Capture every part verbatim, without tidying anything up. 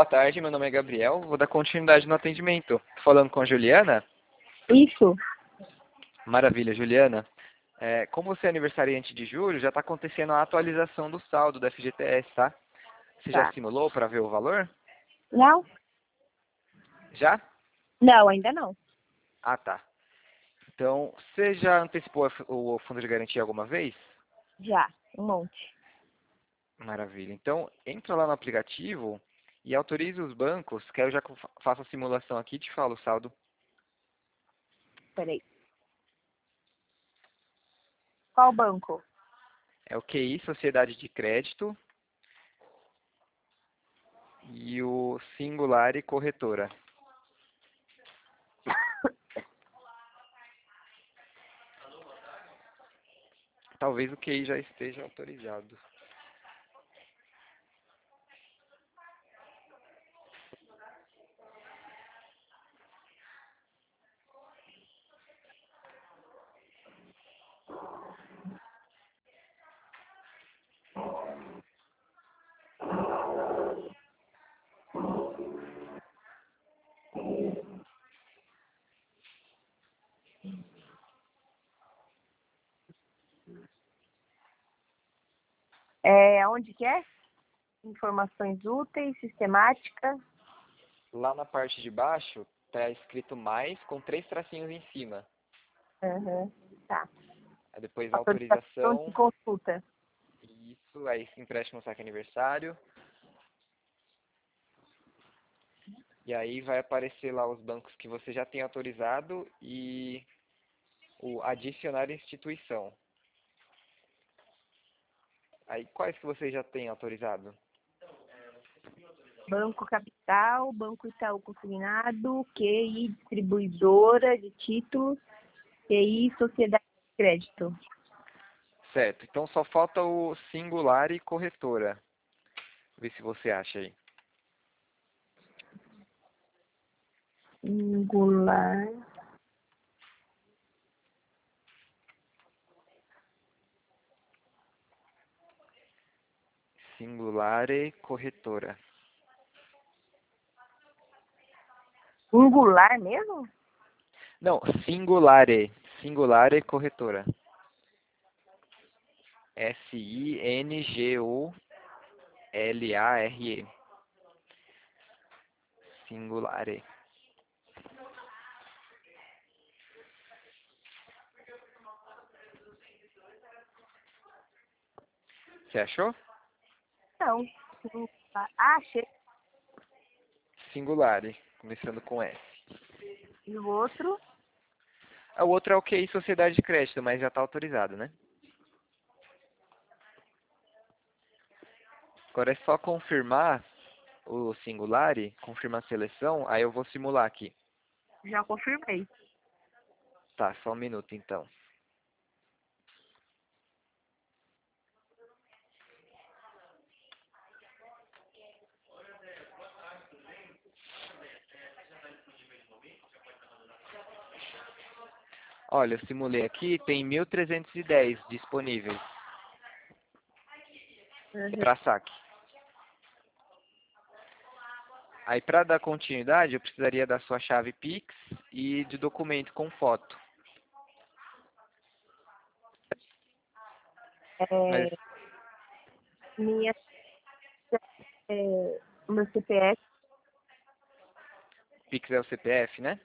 tarde, meu nome é Gabriel, vou dar continuidade no atendimento. Tô falando com a Juliana? Isso. Maravilha, Juliana. É, como você é aniversariante de julho, já está acontecendo a atualização do saldo da F G T S, tá? Você já Tá. simulou para ver o valor? Não? Já? Não, ainda não. Ah, tá. Então, você já antecipou a f- o fundo de garantia alguma vez? Já, um monte. Maravilha. Então, entra lá no aplicativo e autorize os bancos, que aí eu já fa- faço a simulação aqui e te falo o saldo. Peraí. Qual banco? É o Q I, Sociedade de Crédito, e o Singular Corretora. Talvez o Q I já esteja autorizado. É, onde que é? Informações úteis, sistemática. Lá na parte de baixo está escrito mais com três tracinhos em cima. Uhum. Tá. Aí depois Autorização de autorização, consulta. isso, aí empréstimo saque aniversário. E aí vai aparecer lá os bancos que você já tem autorizado e o adicionar instituição. Aí quais que você já tem autorizado? Banco Capital, Banco Itaú Consignado, Q I Distribuidora de Títulos, Q I Sociedade de Crédito. Certo, então só falta o Singular e Corretora. Vê se você acha aí. Singular. Singular e Corretora. Singular mesmo? Não, Singulare. Singulare Corretora. S I N G U L A R E. Singulare. Você achou? Não. Singular. Ah, achei. Singulare, começando com S. E o outro? Ah, o outro é o Q I Sociedade de Crédito, mas já está autorizado, né? Agora é só confirmar o Singulare, confirmar a seleção, aí eu vou simular aqui. Já confirmei. Tá, só um minuto então. Olha, eu simulei aqui, tem mil trezentos e dez disponíveis Uhum. para saque. Aí para dar continuidade, eu precisaria da sua chave Pix e de documento com foto. Mas É, minha, é, meu C P F. Pix é o C P F, né?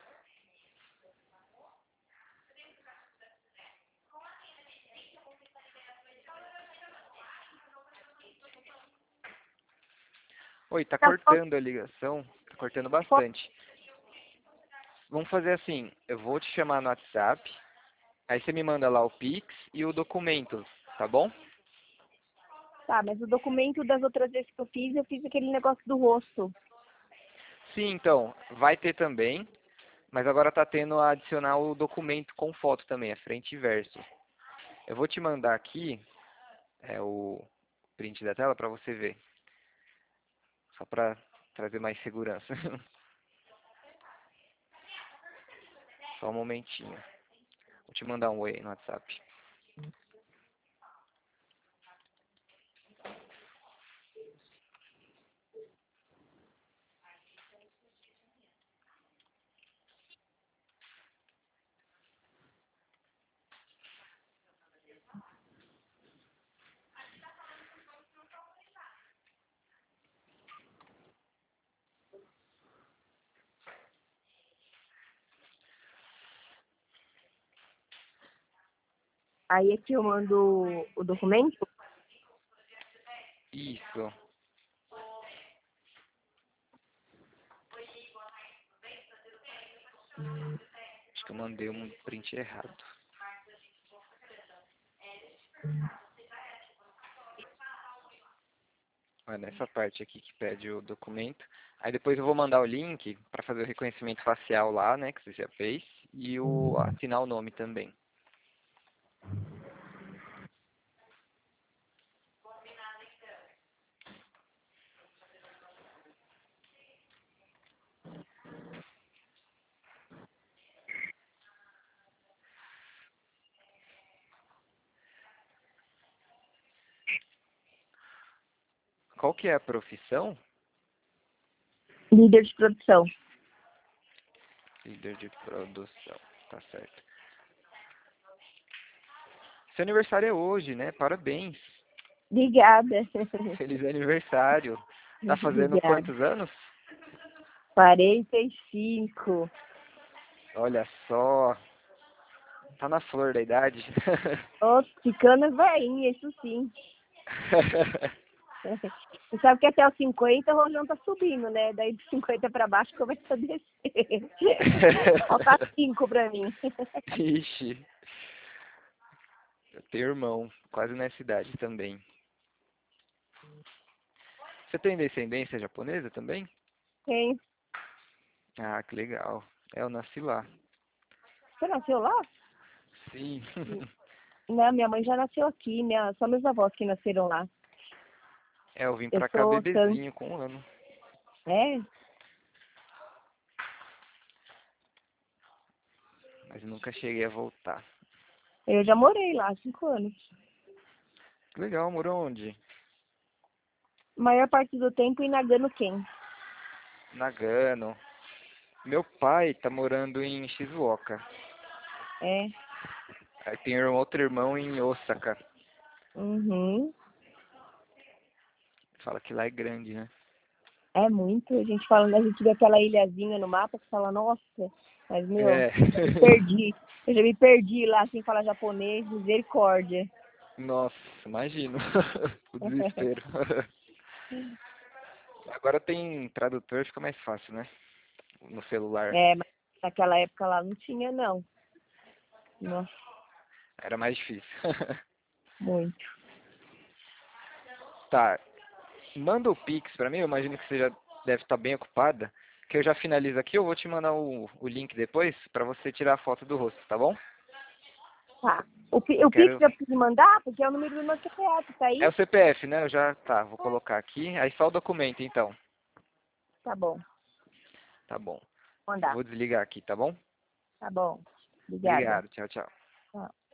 Oi, tá Não, só cortando a ligação, tá cortando bastante. Vamos fazer assim, eu vou te chamar no WhatsApp, aí você me manda lá o Pix e o documento, tá bom? tá, mas o documento das outras vezes que eu fiz, eu fiz aquele negócio do rosto. Sim, então, vai ter também, mas agora tá tendo a adicionar o documento com foto também, a frente e verso. Eu vou te mandar aqui é, o print da tela para você ver, só para trazer mais segurança. Só um momentinho. Vou te mandar um oi aí no WhatsApp. Aí aqui eu mando o documento. Isso. Acho que eu mandei um print errado. É nessa parte aqui que pede o documento. Aí depois eu vou mandar o link para fazer o reconhecimento facial lá, né, que você já fez, e o assinar o nome também. Qual que é a profissão? Líder de produção. Líder de produção, tá certo. Seu aniversário é hoje, né? Parabéns. Obrigada. Feliz aniversário. Tá fazendo Obrigada. quantos anos? quarenta e cinco. Olha só. Tá na flor da idade. Tô ficando velhinha, isso sim. Você sabe que até os cinquenta o rojão tá subindo, né? Daí de cinquenta pra baixo começa a descer. Falta cinco pra mim. Ixi. Eu tenho irmão, quase nessa idade também. Você tem descendência japonesa também? Tem. Ah, que legal. É, eu nasci lá. Você nasceu lá? Sim. Não, minha mãe já nasceu aqui, minha, só meus avós que nasceram lá. É, eu vim Eu pra cá sou san... bebezinho com um ano. É, Mas nunca cheguei a voltar. eu já morei lá há cinco anos. Que legal, morou onde? A maior parte do tempo em Nagano-ken. Nagano. Meu pai tá morando em Shizuoka. É. Aí tem um outro irmão em Osaka. Uhum. Fala que lá é grande, né? É muito. A gente fala, a gente vê aquela ilhazinha no mapa que fala, nossa, mas meu, É. me perdi. Eu já me perdi lá sem falar japonês, misericórdia. Nossa, imagino. O desespero. Agora tem tradutor, fica mais fácil, né? No celular. É, mas naquela época lá não tinha, não. Nossa, Era mais difícil. muito. Tá. Manda o Pix pra mim, eu imagino que você já deve estar bem ocupada. Que eu já finalizo aqui, eu vou te mandar o, o link depois pra você tirar a foto do rosto, tá bom? Tá. O, Pi- Eu o Pix quero. eu preciso mandar, porque é o número do meu C P F, tá É aí? o C P F, né? Eu já. Tá, vou colocar aqui. Aí só o documento, então. Tá bom, Tá bom. vou Eu mandar. vou desligar aqui, tá bom? Tá bom. Obrigada. Obrigado, tchau, tchau. Tchau.